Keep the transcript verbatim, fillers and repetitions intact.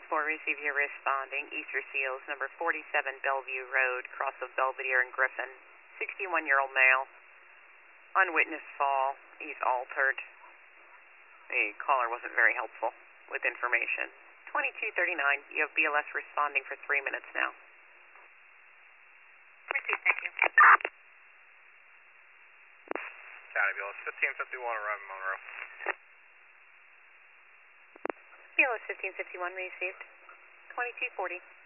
four, receive your responding. Easter Seals, number forty-seven Bellevue Road, cross of Belvedere and Griffin. sixty-one-year-old male. Unwitnessed fall. He's altered. The caller wasn't very helpful with information. twenty-two thirty-nine, you have B L S responding for three minutes now. Received, thank you. County B L S fifteen fifty-one, arriving Monroe. B L S fifteen fifty-one received. twenty-two forty.